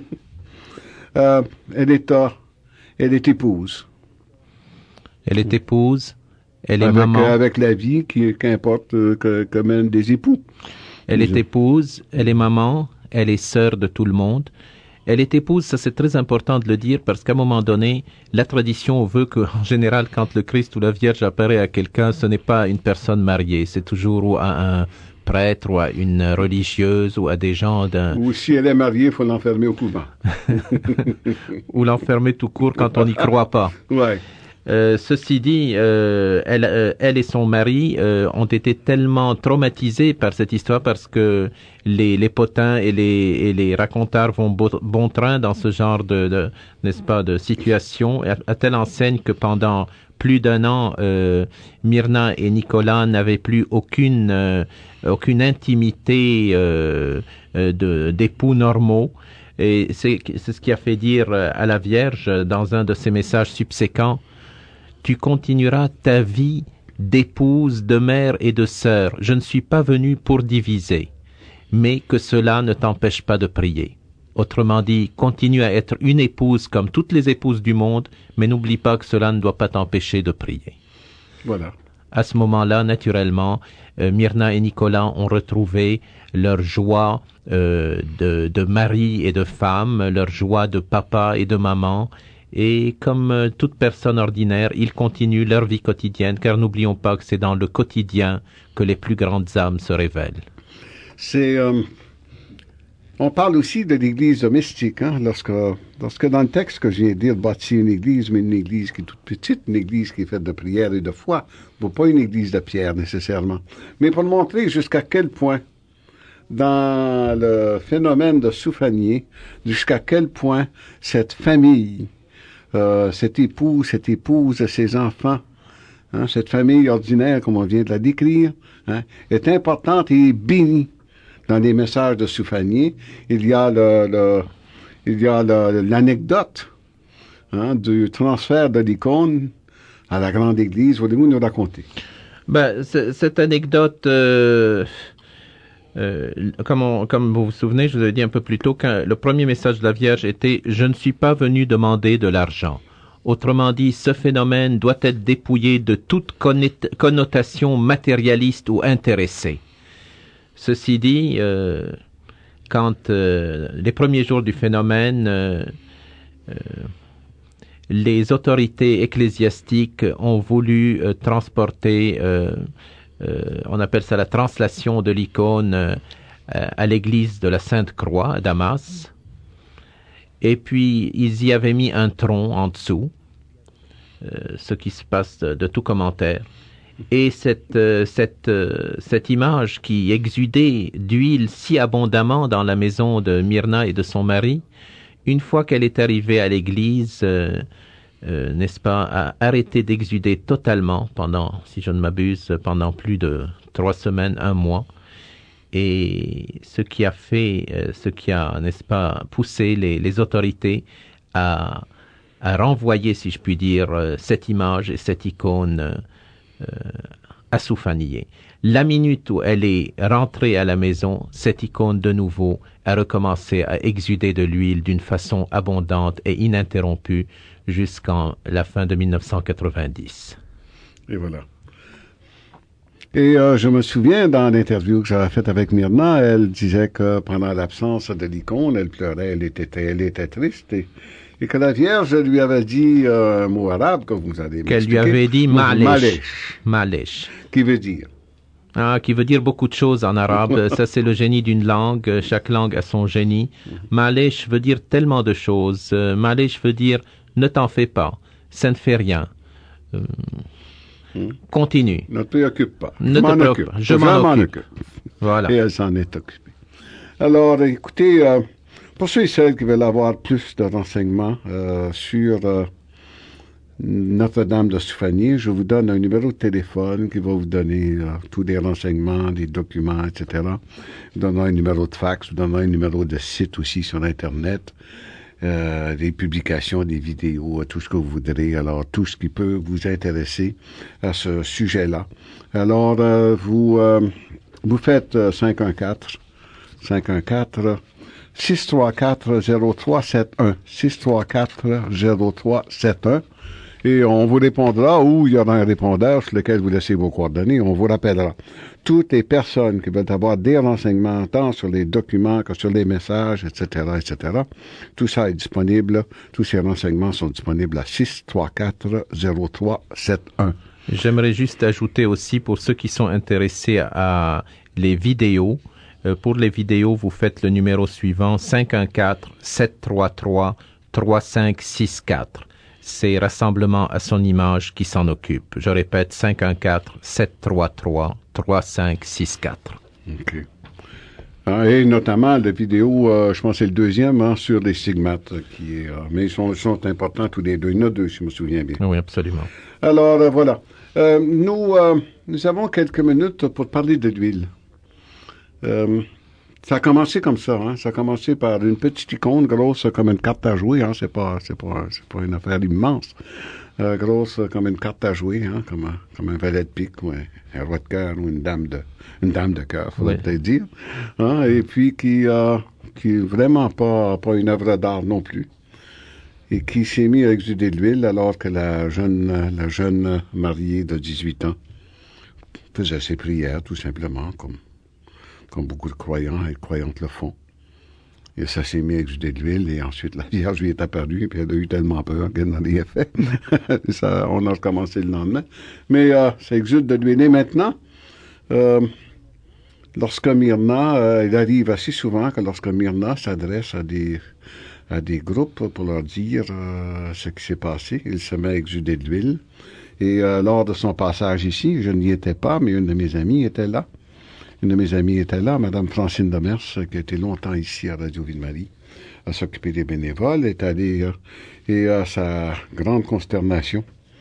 euh, elle est... Euh, Elle est épouse. Elle est épouse, elle est avec, maman. Euh, avec la vie qui, qu'importe euh, que, que mènent des époux. Elle est épouse, elle est maman, elle est sœur de tout le monde. Elle est épouse, ça c'est très important de le dire parce qu'à un moment donné, la tradition veut qu'en général, quand le Christ ou la Vierge apparaît à quelqu'un, ce n'est pas une personne mariée, c'est toujours ou à un prêtre ou à une religieuse ou à des gens d'un... Ou si elle est mariée, il faut l'enfermer au couvent. Ou l'enfermer tout court quand on n'y croit pas. Ouais. Euh, ceci dit, euh, elle, euh, elle et son mari euh, ont été tellement traumatisés par cette histoire parce que les, les potins et les, et les racontars vont bon, bon train dans ce genre de, de n'est-ce pas, de situation, à, à telle enseigne que pendant plus d'un an, euh, Myrna et Nicolas n'avaient plus aucune euh, aucune intimité euh, de d'époux normaux. Et c'est, c'est ce qui a fait dire à la Vierge dans un de ses messages subséquents: tu continueras ta vie d'épouse, de mère et de sœur. Je ne suis pas venu pour diviser, mais que cela ne t'empêche pas de prier. Autrement dit, continue à être une épouse comme toutes les épouses du monde, mais n'oublie pas que cela ne doit pas t'empêcher de prier. Voilà. À ce moment-là, naturellement, euh, Myrna et Nicolas ont retrouvé leur joie euh, de, de mari et de femme, leur joie de papa et de maman. Et comme euh, toute personne ordinaire, ils continuent leur vie quotidienne, car n'oublions pas que c'est dans le quotidien que les plus grandes âmes se révèlent. C'est... Euh, on parle aussi de l'église domestique, hein, lorsque, lorsque dans le texte que j'ai dit, bâtir une église, mais une église qui est toute petite, une église qui est faite de prière et de foi, pas une église de pierre nécessairement, mais pour montrer jusqu'à quel point, dans le phénomène de Soufanié, jusqu'à quel point cette famille, euh, cet époux, cette épouse, ses enfants, hein, cette famille ordinaire, comme on vient de la décrire, hein, est importante et bénie. Dans les messages de Soufanié, il y a le, le il y a le, l'anecdote hein, du transfert de l'icône à la grande église. Voulez-vous nous raconter? Ben, cette anecdote, euh, euh, comme, on, comme vous vous souvenez, je vous avais dit un peu plus tôt que le premier message de la Vierge était « Je ne suis pas venu demander de l'argent ». Autrement dit, ce phénomène doit être dépouillé de toute connotation matérialiste ou intéressée. Ceci dit, euh, quand euh, les premiers jours du phénomène, euh, euh, les autorités ecclésiastiques ont voulu euh, transporter, euh, euh, on appelle ça la translation de l'icône euh, à l'église de la Sainte-Croix à Damas, et puis ils y avaient mis un tronc en dessous, euh, ce qui se passe de, de tout commentaire. Et cette, euh, cette, euh, cette image qui exudait d'huile si abondamment dans la maison de Myrna et de son mari, une fois qu'elle est arrivée à l'église, euh, euh, n'est-ce pas, a arrêté d'exuder totalement pendant, si je ne m'abuse, pendant plus de trois semaines, un mois. Et ce qui a fait, euh, ce qui a, n'est-ce pas, poussé les, les autorités à, à renvoyer, si je puis dire, euh, cette image et cette icône euh, Euh, à Soufanié. La minute où elle est rentrée à la maison, cette icône de nouveau a recommencé à exuder de l'huile d'une façon abondante et ininterrompue jusqu'en la fin de dix-neuf cent quatre-vingt-dix. Et voilà. Et euh, je me souviens, dans l'interview que j'avais faite avec Myrna, elle disait que pendant l'absence de l'icône, elle pleurait, elle était, elle était triste, et, et que la Vierge lui avait dit euh, un mot arabe que vous allez m'expliquer. Qu'elle lui avait dit « Ma'alesh ». Ma'alesh. Qui veut dire? Ah, qui veut dire beaucoup de choses en arabe. Ça, c'est le génie d'une langue. Chaque langue a son génie. Ma'lesh veut dire tellement de choses. Euh, Ma'lesh veut dire ne t'en fais pas. Ça ne fait rien. Euh, continue. Ne te préoccupe pas. Ne Je te m'en préoccupe. occupe. Je m'en occupe. occupe. Voilà. Et elle s'en est occupée. Alors, écoutez, euh, pour ceux et celles qui veulent avoir plus de renseignements euh, sur euh, Notre-Dame de Soufanié, je vous donne un numéro de téléphone qui va vous donner euh, tous les renseignements, des documents, et cetera. Je vous donnerai un numéro de fax, je vous donnerai un numéro de site aussi sur Internet, euh, des publications, des vidéos, tout ce que vous voudrez. Alors, tout ce qui peut vous intéresser à ce sujet-là. Alors, euh, vous, euh, vous faites euh, cinq un quatre cinq un quatre six trois quatre zéro trois sept un six trois quatre zéro trois sept un et on vous répondra ou il y aura un répondeur sur lequel vous laissez vos coordonnées, on vous rappellera. Toutes les personnes qui veulent avoir des renseignements tant sur les documents que sur les messages, et cetera, et cetera, tout ça est disponible, tous ces renseignements sont disponibles à six trois quatre zéro trois sept un. J'aimerais juste ajouter aussi pour ceux qui sont intéressés à les vidéos. Euh, pour les vidéos, vous faites le numéro suivant cinq un quatre sept trois trois trois cinq six quatre. C'est Rassemblement à son image qui s'en occupe. Je répète, cinq un quatre sept trois trois trois cinq six quatre. OK. Ah, et notamment la vidéo, euh, je pense que c'est le deuxième, hein, sur les stigmates, qui est, euh, mais ils sont, ils sont importants tous les deux. Il y en a deux, si je me souviens bien. Oui, absolument. Alors, euh, voilà. Euh, nous, euh, nous avons quelques minutes pour parler de l'huile. Euh, ça a commencé comme ça, hein. Ça a commencé par une petite icône grosse comme une carte à jouer, hein. C'est pas, c'est pas, c'est pas une affaire immense. Euh, grosse comme une carte à jouer, hein, comme un, comme un valet de pique ou un, un roi de cœur ou une dame de, une dame de cœur, faudrait Oui. peut-être dire. Hein, et puis qui, euh, qui est vraiment pas, pas une œuvre d'art non plus. Et qui s'est mis à exuder de l'huile alors que la jeune, la jeune mariée de dix-huit ans faisait ses prières, tout simplement, comme, comme beaucoup de croyants et de croyantes le font. Et ça s'est mis à exuder de l'huile, et ensuite la Vierge lui est apparue, et puis elle a eu tellement peur qu'elle n'en a fait. Ça, on a recommencé le lendemain. Mais euh, ça exude de l'huile. Et maintenant, euh, lorsque Myrna, euh, il arrive assez souvent que lorsque Myrna s'adresse à des, à des groupes pour leur dire euh, ce qui s'est passé, il se met à exuder de l'huile. Et euh, lors de son passage ici, je n'y étais pas, mais une de mes amies était là. Une de mes amies était là, Mme Francine Demers, qui a été longtemps ici à Radio Ville-Marie, à s'occuper des bénévoles, est allée, euh, et à sa grande consternation,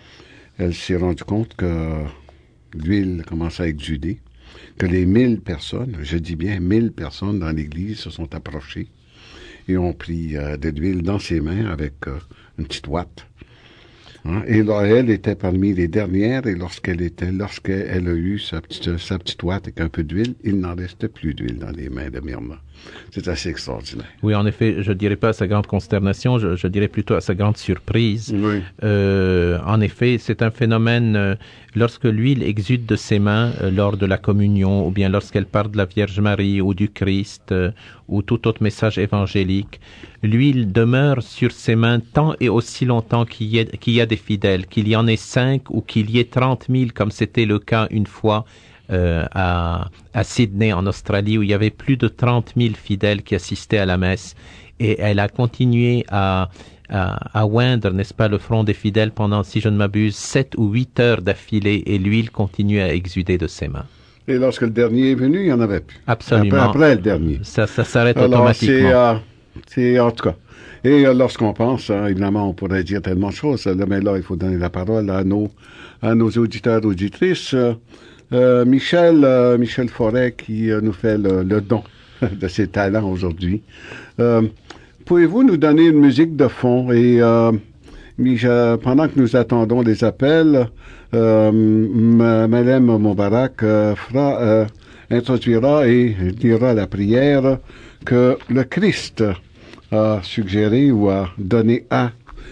elle s'est rendue compte que l'huile commençait à exuder, que les mille personnes, je dis bien mille personnes dans l'église se sont approchées et ont pris euh, de l'huile dans ses mains avec euh, une petite ouate. Hein? Et là, elle était parmi les dernières, et lorsqu'elle était, lorsqu'elle a eu sa petite, sa petite ouate avec un peu d'huile, il n'en restait plus d'huile dans les mains de Myrna. C'est assez extraordinaire. Oui, en effet, je dirais pas à sa grande consternation, je, je dirais plutôt à sa grande surprise. Oui. Euh, en effet, c'est un phénomène, euh, lorsque l'huile exude de ses mains euh, lors de la communion, ou bien lorsqu'elle parle de la Vierge Marie ou du Christ, euh, ou tout autre message évangélique, l'huile demeure sur ses mains tant et aussi longtemps qu'il y, ait, qu'il y a des fidèles, qu'il y en ait cinq ou qu'il y ait trente mille, comme c'était le cas une fois euh, à, à Sydney, en Australie, où il y avait plus de trente mille fidèles qui assistaient à la messe. Et elle a continué à, à, à oindre, n'est-ce pas, le front des fidèles pendant, si je ne m'abuse, sept ou huit heures d'affilée, et l'huile continuait à exuder de ses mains. Et lorsque le dernier est venu, il n'y en avait plus. Absolument. Après, après le dernier. Ça, ça s'arrête Alors, automatiquement. c'est, euh, c'est en tout cas. Et euh, lorsqu'on pense, hein, évidemment, on pourrait dire tellement de choses, là, mais là, il faut donner la parole à nos, à nos auditeurs, auditrices. Euh, euh, Michel, euh, Michel Forêt, qui euh, nous fait le, le don de ses talents aujourd'hui. Euh, pouvez-vous nous donner une musique de fond? Et euh, Michel, pendant que nous attendons les appels, euh, Madame Moubarak euh, fera, euh, introduira et dira la prière que le Christ a suggéré ou a donné à,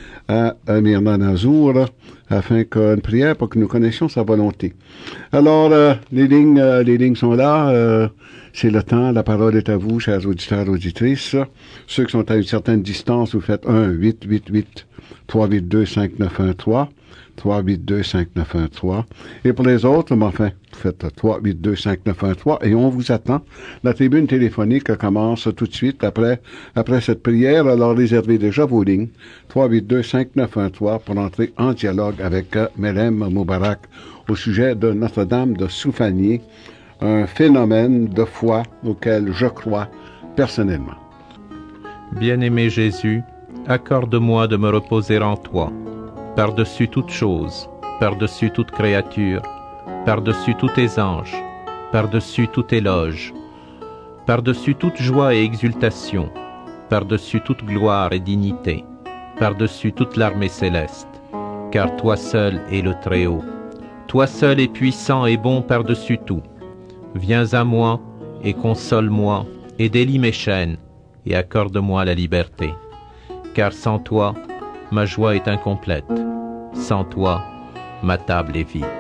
à, à Myrna Nazour, afin qu'une prière pour que nous connaissions sa volonté. Alors, euh, les lignes, euh, les lignes sont là. Euh, c'est le temps. La parole est à vous, chers auditeurs, auditrices. Ceux qui sont à une certaine distance, vous faites un huit huit huit trois huit deux cinq neuf un trois. trois huit deux, cinq neuf un trois. Et pour les autres, ben, enfin, vous faites trois huit deux, cinq neuf un trois et on vous attend. La tribune téléphonique commence tout de suite après, après cette prière. Alors réservez déjà vos lignes. trois huit deux, cinq neuf un trois pour entrer en dialogue avec euh, Melem Moubarak au sujet de Notre-Dame de Soufanié, un phénomène de foi auquel je crois personnellement. Bien-aimé Jésus, accorde-moi de me reposer en toi, par-dessus toute chose, par-dessus toute créature, par-dessus tous tes anges, par-dessus tout éloge, par-dessus toute joie et exultation, par-dessus toute gloire et dignité, par-dessus toute l'armée céleste, car toi seul es le Très-Haut, toi seul es puissant et bon par-dessus tout. Viens à moi et console-moi et délie mes chaînes et accorde-moi la liberté, car sans toi, ma joie est incomplète. Sans toi, ma table est vide.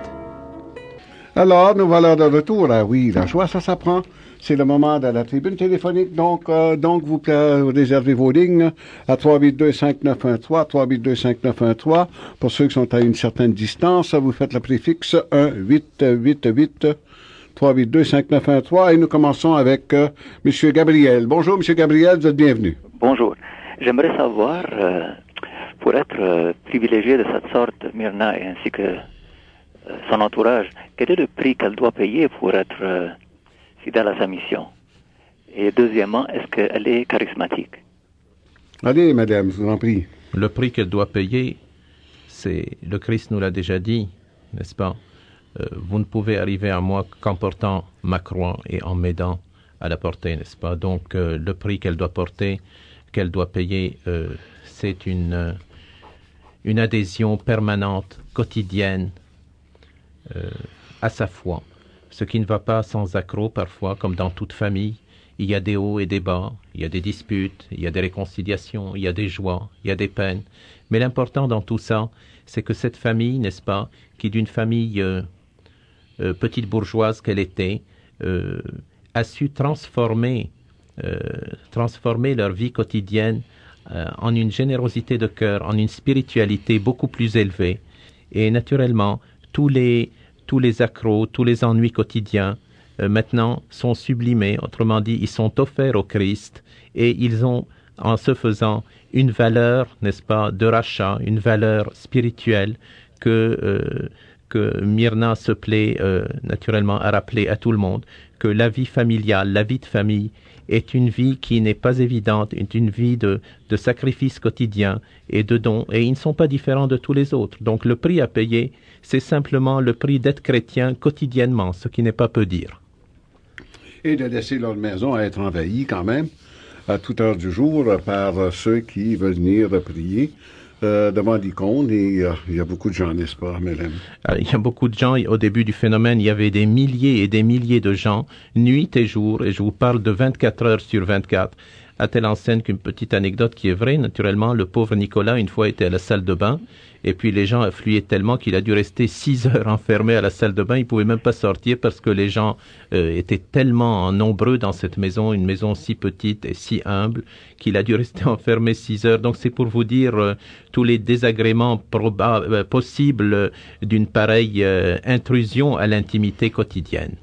Alors, nous voilà de retour. Ah oui, la joie, ça s'apprend. C'est le moment de la tribune téléphonique. Donc, euh, donc vous euh, réservez vos lignes à trois huit deux, cinq neuf un trois, trois huit deux, cinq neuf un trois. Pour ceux qui sont à une certaine distance, vous faites le préfixe un huit huit huit, trois huit deux, cinq neuf un trois. Et nous commençons avec euh, M. Gabriel. Bonjour, M. Gabriel, vous êtes bienvenu. Bonjour. J'aimerais savoir, euh, pour être euh, privilégié de cette sorte, Myrna et ainsi que euh, son entourage, quel est le prix qu'elle doit payer pour être euh, fidèle à sa mission? Et deuxièmement, est-ce qu'elle est charismatique? Allez, madame, je vous en prie. Le prix qu'elle doit payer, c'est, le Christ nous l'a déjà dit, n'est-ce pas? Euh, vous ne pouvez arriver à moi qu'en portant ma croix et en m'aidant à la porter, n'est-ce pas? Donc, euh, le prix qu'elle doit porter, qu'elle doit payer, euh, c'est une, euh, une adhésion permanente, quotidienne, euh, à sa foi. Ce qui ne va pas sans accroc parfois, comme dans toute famille. Il y a des hauts et des bas, il y a des disputes, il y a des réconciliations, il y a des joies, il y a des peines. Mais l'important dans tout ça, c'est que cette famille, n'est-ce pas, qui d'une famille euh, euh, petite bourgeoise qu'elle était, euh, a su transformer Euh, transformer leur vie quotidienne euh, en une générosité de cœur, en une spiritualité beaucoup plus élevée. Et naturellement, tous les, tous les accros, tous les ennuis quotidiens, euh, maintenant, sont sublimés. Autrement dit, ils sont offerts au Christ et ils ont, en se faisant, une valeur, n'est-ce pas, de rachat, une valeur spirituelle que, euh, que Myrna se plaît euh, naturellement à rappeler à tout le monde, que la vie familiale, la vie de famille, est une vie qui n'est pas évidente, est une vie de, de sacrifice quotidien et de dons, et ils ne sont pas différents de tous les autres. Donc le prix à payer, c'est simplement le prix d'être chrétien quotidiennement, ce qui n'est pas peu dire. Et de laisser leur maison être envahie quand même, à toute heure du jour, par ceux qui veulent venir prier euh, devant l'icône, et euh, il y a beaucoup de gens, n'est-ce pas, Mélène? Il y a beaucoup de gens. Au début du phénomène, il y avait des milliers et des milliers de gens, nuit et jour, et je vous parle de vingt-quatre heures sur vingt-quatre. À telle enseigne qu'une petite anecdote qui est vraie, naturellement, le pauvre Nicolas, une fois, était à la salle de bain, et puis les gens affluaient tellement qu'il a dû rester six heures enfermé à la salle de bain. Il pouvait même pas sortir parce que les gens euh, étaient tellement nombreux dans cette maison, une maison si petite et si humble, qu'il a dû rester enfermé six heures. Donc c'est pour vous dire euh, tous les désagréments proba- euh, possibles euh, d'une pareille euh, intrusion à l'intimité quotidienne.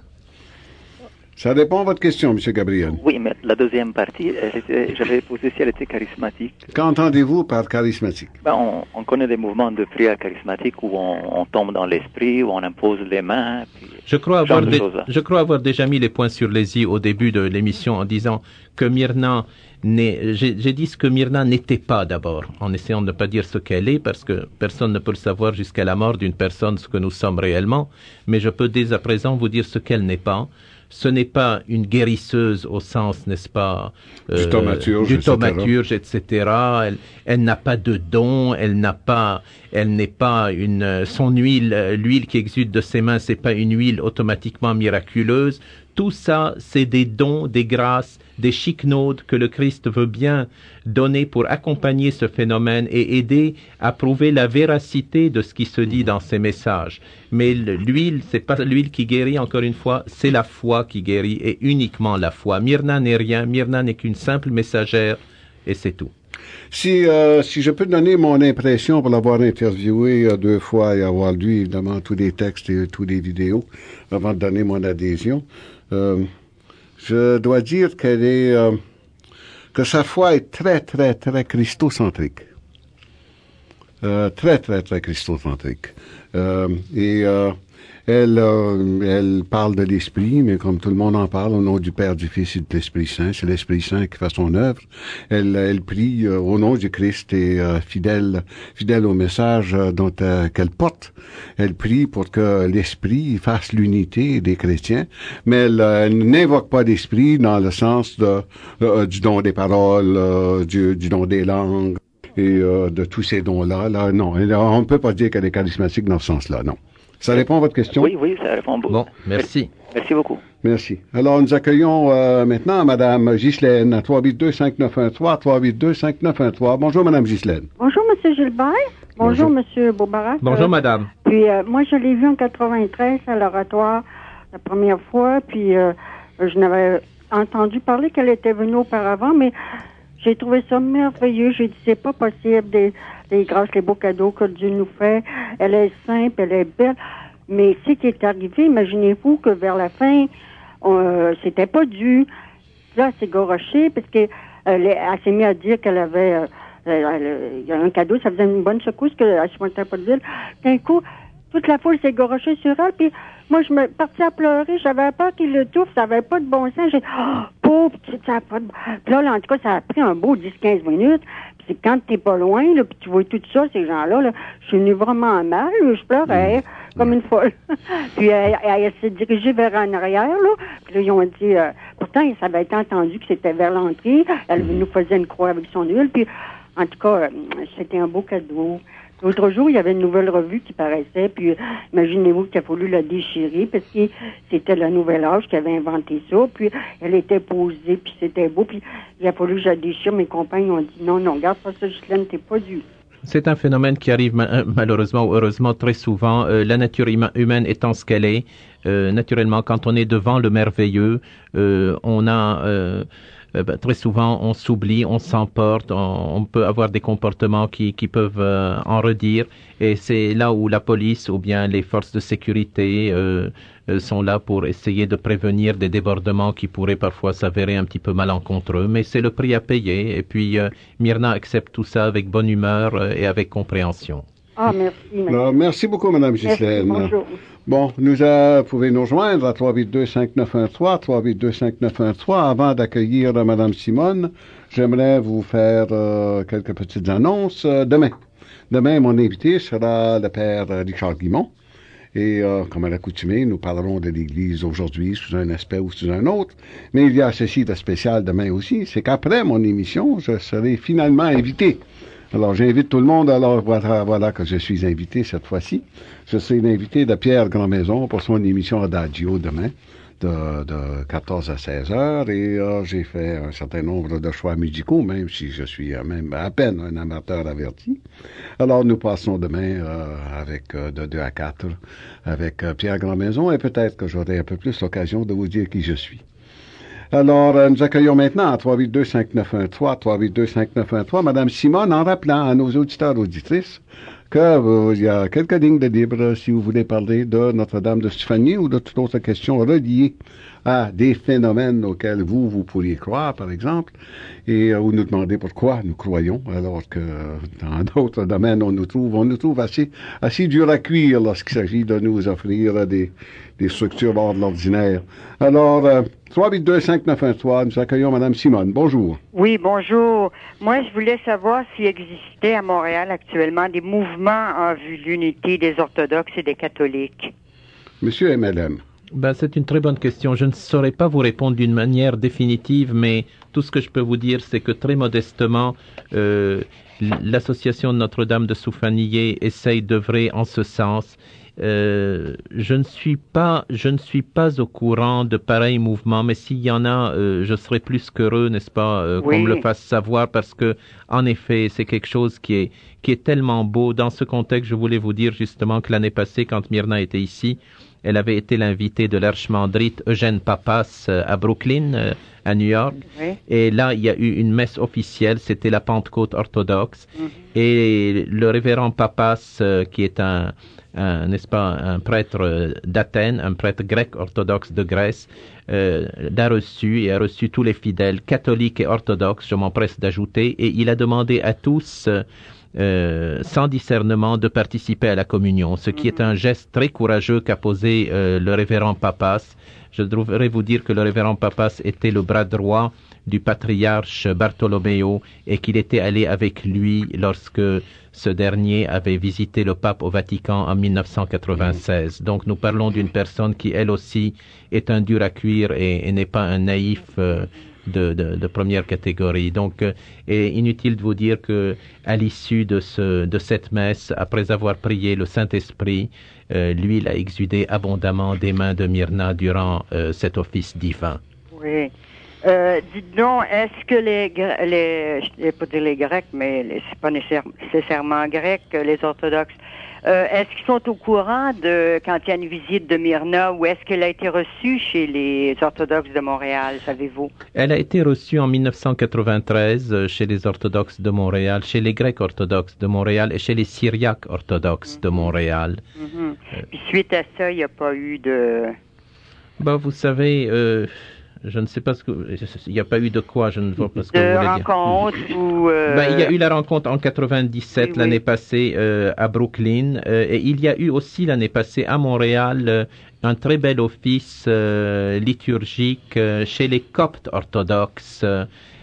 Ça répond à votre question, M. Gabriel. Oui, mais la deuxième partie, elle était, j'avais posé si elle était charismatique. Qu'entendez-vous par charismatique? Ben, on, on connaît des mouvements de prière charismatique où on, on tombe dans l'esprit, où on impose les mains. Puis je, crois avoir de, je crois avoir déjà mis les points sur les i au début de l'émission en disant que Myrna, n'est, j'ai, j'ai dit ce que Myrna n'était pas d'abord, en essayant de ne pas dire ce qu'elle est, parce que personne ne peut le savoir jusqu'à la mort d'une personne, ce que nous sommes réellement, mais je peux dès à présent vous dire ce qu'elle n'est pas. Ce n'est pas une guérisseuse au sens, n'est-ce pas, euh, du thaumaturge, du thaumaturge et cetera. Elle, elle n'a pas de don, elle n'a pas, elle n'est pas une, son huile, l'huile qui exude de ses mains, c'est pas une huile automatiquement miraculeuse. Tout ça, c'est des dons, des grâces, des chiquenaudes que le Christ veut bien donner pour accompagner ce phénomène et aider à prouver la véracité de ce qui se dit dans ces messages. Mais l'huile, c'est pas l'huile qui guérit, encore une fois, c'est la foi qui guérit et uniquement la foi. Myrna n'est rien, Myrna n'est qu'une simple messagère et c'est tout. Si, euh, si je peux donner mon impression pour l'avoir interviewé euh, deux fois et avoir lu évidemment tous les textes et tous les vidéos avant de donner mon adhésion, euh, je dois dire qu'elle est euh, que sa foi est très très très christocentrique, euh, très très très christocentrique, euh, et euh, Elle, euh, elle parle de l'Esprit, mais comme tout le monde en parle, au nom du Père, du Fils et de l'Esprit Saint, c'est l'Esprit Saint qui fait son œuvre. Elle, elle prie euh, au nom du Christ et euh, fidèle, fidèle au message euh, dont euh, qu'elle porte. Elle prie pour que l'Esprit fasse l'unité des chrétiens, mais elle, euh, elle n'invoque pas l'Esprit dans le sens de, euh, du don des paroles, euh, du, du don des langues et euh, de tous ces dons-là. Là, non, on ne peut pas dire qu'elle est charismatique dans ce sens-là, non. Ça répond à votre question? Oui, oui, ça répond beaucoup. Bon, merci. Merci beaucoup. Merci. Alors, nous accueillons euh, maintenant Mme Ghislaine à trois huit deux, cinq neuf un trois, trois huit deux, cinq neuf un trois. Bonjour, Mme Ghislaine. Bonjour, M. Gilbert. Bonjour, Bonjour. M. Beaubarak. Bonjour, euh, madame. Puis, euh, moi, je l'ai vu en quatre-vingt-treize à l'oratoire la première fois, puis euh, je n'avais entendu parler qu'elle était venue auparavant, mais j'ai trouvé ça merveilleux. J'ai dit, c'est pas possible, des, des grâces, les beaux cadeaux que Dieu nous fait. Elle est simple, elle est belle. Mais ce qui est arrivé, imaginez-vous que vers la fin, euh, c'était pas dû. Là, c'est goroché, parce que elle, elle s'est mise à dire qu'elle avait euh, il y a un cadeau, ça faisait une bonne secousse qu'elle se pointait pas de ville. D'un coup, toute la foule s'est gorochée sur elle, puis moi, je me partais à pleurer, j'avais peur qu'il le touffe, ça avait pas de bon sens. J'ai dit, oh, pauvre, ça a pas de... Puis là, là, en tout cas, ça a pris un beau dix à quinze minutes. Puis c'est quand t'es pas loin, là, puis tu vois tout ça, ces gens-là, là, je suis venue vraiment mal, je pleurais, mmh. comme une folle. Puis elle, elle, elle s'est dirigée vers en arrière, là, puis là, ils ont dit, euh, pourtant, ça avait été entendu que c'était vers l'entrée, elle nous faisait une croix avec son huile, puis en tout cas, euh, c'était un beau cadeau. L'autre jour, il y avait une nouvelle revue qui paraissait, puis euh, imaginez-vous qu'il a fallu la déchirer, parce que c'était la Nouvelle Âge qui avait inventé ça, puis elle était posée, puis c'était beau, puis il a fallu que je la déchire. Mes compagnes ont dit, non, non, regarde pas ça, Ghislaine, t'es pas dû. C'est un phénomène qui arrive ma- malheureusement ou heureusement très souvent. Euh, la nature huma- humaine étant ce qu'elle est, euh, naturellement, quand on est devant le merveilleux, euh, on a... Euh, Euh, ben, très souvent, on s'oublie, on s'emporte, on, on peut avoir des comportements qui, qui peuvent euh, en redire. Et c'est là où la police ou bien les forces de sécurité euh, euh, sont là pour essayer de prévenir des débordements qui pourraient parfois s'avérer un petit peu malencontreux. Mais c'est le prix à payer. Et puis, euh, Myrna accepte tout ça avec bonne humeur euh, et avec compréhension. Ah, merci. Merci, Alors, merci beaucoup, Mme Ghislaine. Merci, bonjour. Bon, nous euh, pouvez nous rejoindre à trois huit deux, cinq neuf un trois, trois huit deux, cinq neuf un trois. Avant d'accueillir euh, Mme Simone, j'aimerais vous faire euh, quelques petites annonces. Euh, demain, demain, mon invité sera le père euh, Richard Guimont. Et euh, comme à l'accoutumée, nous parlerons de l'Église aujourd'hui sous un aspect ou sous un autre. Mais il y a ceci de spécial demain aussi, c'est qu'après mon émission, je serai finalement invité. Alors, j'invite tout le monde. Alors, voilà, voilà que je suis invité cette fois-ci. Je serai l'invité de Pierre Grandmaison pour son émission Adagio demain, de, de quatorze à seize heures. Et euh, j'ai fait un certain nombre de choix musicaux, même si je suis euh, même à peine un amateur averti. Alors, nous passons demain euh, avec euh, de deux à quatre avec euh, Pierre Grandmaison, et peut-être que j'aurai un peu plus l'occasion de vous dire qui je suis. Alors, euh, nous accueillons maintenant à trois huit deux, cinq neuf un trois, trois huit deux, cinq neuf un trois, Mme Simone, en rappelant à nos auditeurs et auditrices que euh, il y a quelques lignes de libre si vous voulez parler de Notre-Dame de Stéphanie ou de toute autre question reliée à des phénomènes auxquels vous, vous pourriez croire, par exemple, et euh, ou nous demander pourquoi nous croyons, alors que euh, dans d'autres domaines, on nous trouve, on nous trouve assez, assez dur à cuire lorsqu'il s'agit de nous offrir des, des structures hors de l'ordinaire. Alors, euh, trois huit deux, cinq neuf un trois, nous accueillons Mme Simone. Bonjour. Oui, bonjour. Moi, je voulais savoir s'il existait à Montréal actuellement des mouvements en vue de l'unité des orthodoxes et des catholiques. Monsieur M L M. Ben, c'est une très bonne question. Je ne saurais pas vous répondre d'une manière définitive, mais tout ce que je peux vous dire, c'est que très modestement, euh, l'association de Notre-Dame de Soufanié essaye d'œuvrer en ce sens. Euh, je ne suis pas, je ne suis pas au courant de pareils mouvements, mais s'il y en a, euh, je serais plus qu'heureux, n'est-ce pas, euh, oui. qu'on me le fasse savoir, parce que, en effet, c'est quelque chose qui est, qui est tellement beau. Dans ce contexte, je voulais vous dire justement que l'année passée, quand Myrna était ici, Elle avait été l'invitée de l'archimandrite Eugène Papas euh, à Brooklyn, euh, à New York. Oui. Et là, il y a eu une messe officielle, c'était la Pentecôte orthodoxe. Mm-hmm. Et le révérend Papas, euh, qui est un, un, n'est-ce pas, un prêtre d'Athènes, un prêtre grec orthodoxe de Grèce, euh, l'a reçu et a reçu tous les fidèles catholiques et orthodoxes, je m'empresse d'ajouter, et il a demandé à tous... Euh, Euh, sans discernement de participer à la communion, ce qui est un geste très courageux qu'a posé euh, le révérend Papas. Je devrais vous dire que le révérend Papas était le bras droit du patriarche Bartolomeo et qu'il était allé avec lui lorsque ce dernier avait visité le pape au Vatican en mille neuf cent quatre-vingt-seize. Donc nous parlons d'une personne qui elle aussi est un dur à cuire et, et n'est pas un naïf euh, De, de, de première catégorie. Donc, euh, est inutile de vous dire que à l'issue de ce de cette messe, après avoir prié le Saint-Esprit, euh, l'huile a exudé abondamment des mains de Myrna durant euh, cet office divin. Oui. Euh, dites donc, est-ce que les, les je ne vais pas dire les Grecs, mais les, c'est pas nécessairement grec, les orthodoxes, euh, est-ce qu'ils sont au courant de quand il y a une visite de Myrna ou est-ce qu'elle a été reçue chez les orthodoxes de Montréal, savez-vous? Elle a été reçue en mille neuf cent quatre-vingt-treize chez les orthodoxes de Montréal, chez les Grecs orthodoxes de Montréal et chez les Syriaques orthodoxes mm-hmm. de Montréal. Mm-hmm. Euh, Puis suite à ça, il n'y a pas eu de... Ben, vous savez... Euh, Je ne sais pas ce que... Il n'y a pas eu de quoi, je ne vois pas ce que de vous voulez rencontre dire. Ou euh... Ben, il y a eu la rencontre en quatre-vingt-dix-sept, oui, l'année oui. passée, euh, à Brooklyn. Euh, et il y a eu aussi l'année passée à Montréal euh, un très bel office euh, liturgique euh, chez les Coptes orthodoxes euh,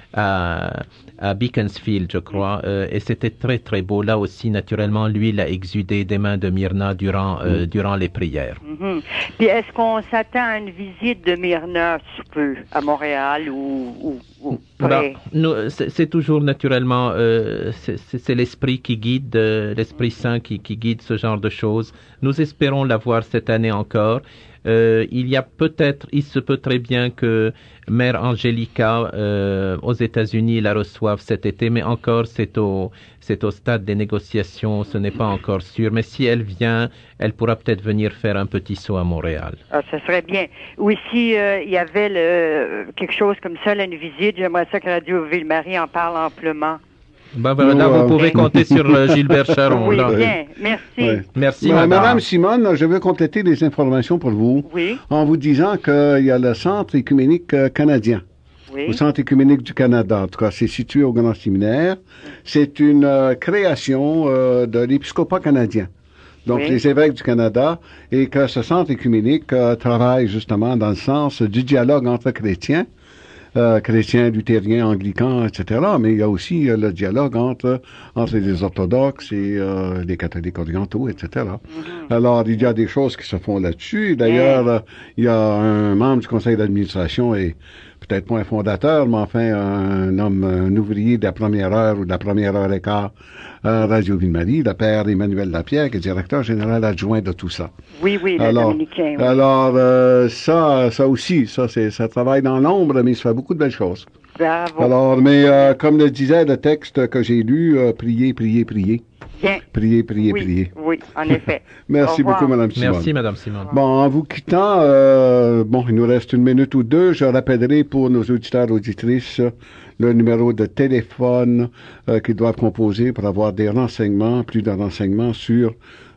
à, à Beaconsfield, je crois. Euh, et c'était très, très beau. Là aussi, naturellement, l'huile a exudé des mains de Myrna durant, euh, mm. durant les prières. Mm-hmm. Puis est-ce qu'on s'attend à une visite de Myrna sous peu à Montréal ou, ou, ou ben, nous, c'est, c'est toujours naturellement, euh, c'est, c'est, c'est l'Esprit qui guide, euh, l'Esprit Saint qui, qui guide ce genre de choses. Nous espérons la voir cette année encore. Euh, il y a peut-être, il se peut très bien que Mère Angelica euh, aux États-Unis la reçoive cet été, mais encore c'est au c'est au stade des négociations, ce n'est pas encore sûr. Mais si elle vient, elle pourra peut-être venir faire un petit saut à Montréal. Ah, ça serait bien. Ou si euh, il y avait le, quelque chose comme ça, là, une visite, j'aimerais ça que Radio Ville-Marie en parle amplement. Ben voilà, là, vous pouvez compter sur euh, Gilbert Charon. Oui, là. bien, merci. Oui. Merci, ben, madame. Madame Simone, je veux compléter des informations pour vous. Oui. En vous disant qu'il y a le Centre écuménique canadien. Oui. Au Centre écuménique du Canada. En tout cas, c'est situé au Grand Séminaire. C'est une euh, création euh, de l'épiscopat canadien. Donc, oui. les évêques du Canada, et que ce Centre écuménique euh, travaille justement dans le sens du dialogue entre chrétiens. Euh, chrétiens, luthériens, anglicans, et cetera. Mais il y a aussi euh, le dialogue entre entre les orthodoxes et euh, les catholiques orientaux, et cetera. Mm-hmm. Alors, il y a des choses qui se font là-dessus. D'ailleurs, mm. euh, il y a un membre du conseil d'administration et peut-être pas un fondateur, mais enfin un homme, un ouvrier de la première heure ou de la première heure et quart à Radio Ville-Marie, le père Emmanuel Lapierre, qui est directeur général adjoint de tout ça. Oui, oui, le alors, dominicain. Oui. Alors, euh, ça, ça aussi, ça, c'est, ça travaille dans l'ombre, mais ça fait beaucoup de belles choses. Bravo. Alors, mais euh, comme le disait le texte que j'ai lu, euh, priez, priez, priez. Bien. Priez, priez, oui, priez. Oui, en effet. Merci beaucoup, Mme Simone. Merci, Mme Simone. Bon, en vous quittant, euh, bon, il nous reste une minute ou deux. Je rappellerai pour nos auditeurs et auditrices le numéro de téléphone euh, qu'ils doivent composer pour avoir des renseignements, plus de renseignements sur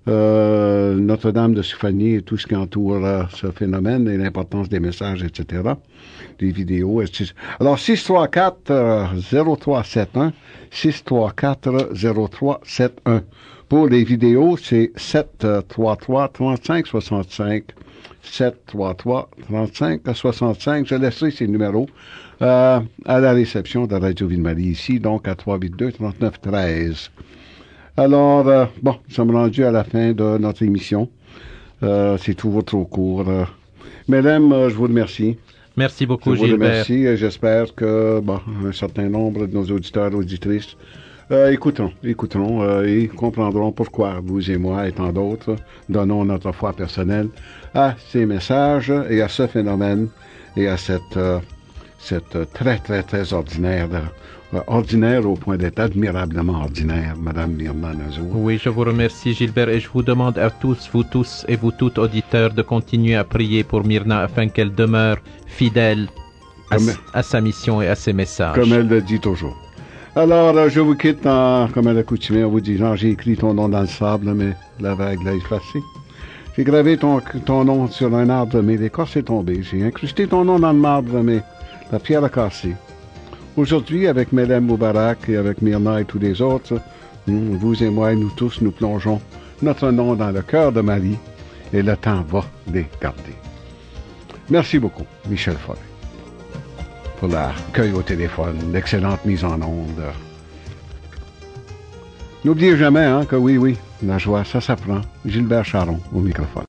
euh, Notre-Dame de Soufani et tout ce qui entoure euh, ce phénomène et l'importance des messages, et cetera. Des vidéos. Alors, six trois quatre zéro trois sept un, six trois quatre zéro trois sept un. Pour les vidéos, c'est sept trois trois trente-cinq soixante-cinq, sept trois trois trente-cinq soixante-cinq. Je laisserai ces numéros euh, à la réception de Radio Ville-Marie ici, donc à trois huit deux trente-neuf treize. Alors, euh, bon, nous sommes rendus à la fin de notre émission. Euh, c'est toujours trop court. Mesdames, euh, je vous remercie. Merci beaucoup, je vous Gilbert. Merci et j'espère que bon, un certain nombre de nos auditeurs et auditrices euh, écouteront, écouteront euh, et comprendront pourquoi vous et moi et tant d'autres donnons notre foi personnelle à ces messages et à ce phénomène et à cette, euh, cette très, très, très ordinaire euh, ordinaire au point d'être admirablement ordinaire, Madame Myrna Nazour. Oui, je vous remercie, Gilbert, et je vous demande à tous, vous tous et vous toutes auditeurs, de continuer à prier pour Myrna afin qu'elle demeure fidèle à, Comme- à sa mission et à ses messages. Comme elle le dit toujours. Alors, euh, je vous quitte en, comme à l'accoutumée en vous disant, j'ai écrit ton nom dans le sable, mais la vague l'a effacé. J'ai gravé ton, ton nom sur un arbre, mais l'écorce est tombée. J'ai incrusté ton nom dans le marbre, mais la pierre a cassé. Aujourd'hui, avec Melem Moubarak et avec Myrna et tous les autres, hmm, vous et moi et nous tous, nous plongeons notre nom dans le cœur de Marie, et le temps va les garder. Merci beaucoup, Michel Follet, pour l'accueil au téléphone, l'excellente mise en onde. N'oubliez jamais hein, que oui, oui, la joie, ça s'apprend. Gilbert Charron au microphone.